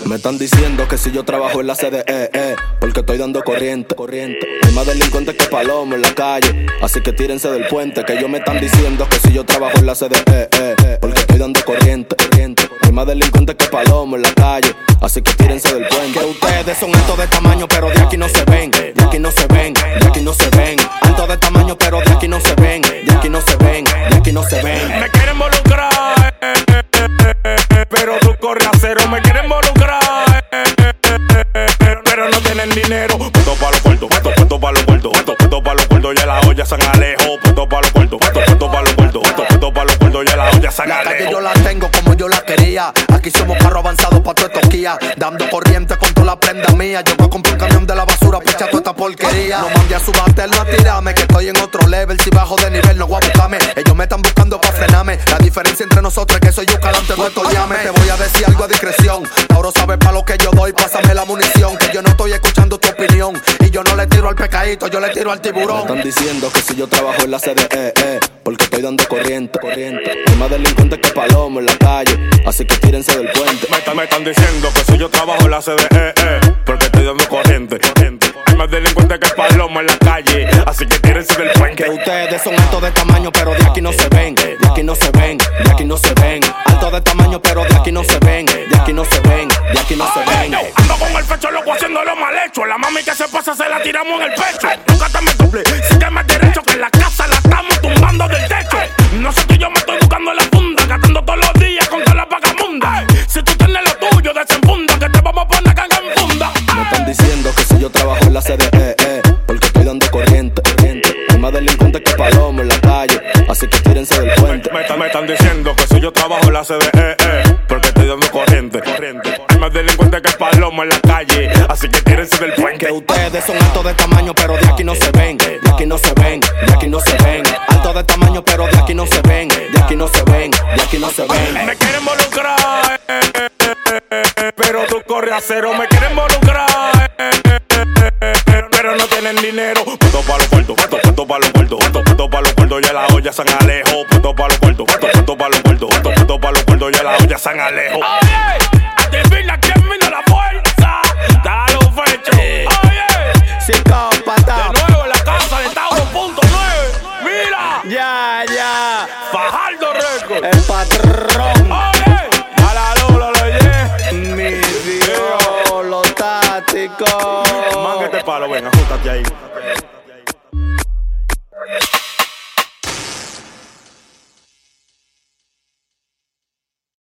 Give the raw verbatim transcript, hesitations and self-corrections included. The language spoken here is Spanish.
Me están diciendo que si yo trabajo en la C D E, eh, porque estoy dando corriente, corriente. Hay más delincuentes que palomos en la calle, así que tírense del puente. Que ellos me están diciendo que si yo trabajo en la C D E, eh, porque estoy dando corriente, corriente. Hay más delincuentes que palomos en la calle, así que tírense del puente. Que ustedes son altos de tamaño, pero de aquí no se ven, de aquí no se ven, de aquí no se ven. Altos de tamaño, pero de aquí no se ven, de aquí no se ven, de aquí no se ven. Me quieren involucrar, eh, eh, eh, eh, eh, pero tú corres a cero. Me quieren involucrar, eh, eh, eh, eh, eh, pero no tienen dinero. Puesto pa' los cuartos, puesto, puesto pa' los cuartos, puesto, puesto pa' los cuartos, ya la olla San Alejo. Puesto pa' los cuartos, puesto, puesto pa' los cuartos, puesto, puesto pa' los cuartos, ya la olla San Alejo. La calle yo la tengo como yo la quería. Aquí somos carro avanzado pa' tu estoquía, dando corriente con toda la prenda mía. Yo voy a comprar un camión de la basura pa' echar toda esta porquería. No mande a su no a tirarme, que estoy en otro level. Si bajo de nivel no voy a buscarme. Ellos me están buscando pa' frenarme. La diferencia entre nosotros es que soy yo calante, no estoy llame. Te voy a decir algo a discreción. Tauro sabe pa' lo que yo doy, pásame la munición. Que yo no estoy escuchando tu opinión. Y yo no le tiro al pecadito, yo le tiro al tiburón. Me están diciendo que si yo trabajo en la C D E, eh, porque estoy dando corriente, corriente. Hay más delincuentes que palomos en la calle, así que tírense del puente. Me están, me están diciendo que si yo trabajo en la C D E, eh, porque estoy dando corriente, corriente. Hay más delincuentes que palomos en la calle, así que tírense del puente. Que ustedes son altos de tamaño, pero de aquí no se ven, de aquí no se ven, de aquí no se ven. Altos de tamaño, pero de aquí no se ven, de aquí no se ven, de aquí no se ven. Ando con el pecho loco haciendo lo mal hecho. La mami que se pasa se la tiramos en el pecho. Nunca te me doble, sígueme derecho, que en la casa la estamos tumbando del techo. No sé que yo me estoy buscando en la funda, gastando todos los días con toda la vagabunda. Si tú tienes lo tuyo, desenfunda, que te vamos a poner canga en funda. Me están diciendo que si yo trabajo en la C D E, eh, porque estoy dando corriente, corriente. Hay más delincuentes que palomos en la calle, así que tírense del puente. Me, me, me están diciendo que si yo trabajo en la C D E, eh, porque estoy dando corriente, corriente. Hay más delincuentes que palomos en la calle, así que tírense del puente. Que ustedes son altos de tamaño, pero de aquí no se ven, de aquí no se ven, de aquí no se ven. Altos de tamaño, pero de aquí no se ven, de aquí no se ven, de aquí no se ven. Me quieren involucrar, eh, eh, eh, eh, eh, pero tú corres a cero. Me quieren involucrar, eh, eh, eh, eh, eh, pero no tienen dinero. Puesto pa' los cuartos, puesto, puesto pa' los cuartos, puesto, puesto pa' los cuartos, ya la olla San Alejo. Puesto pa' los cuartos, puesto, puesto pa' los cuartos, puesto, puesto pa' los cuartos, ya la olla San Alejo.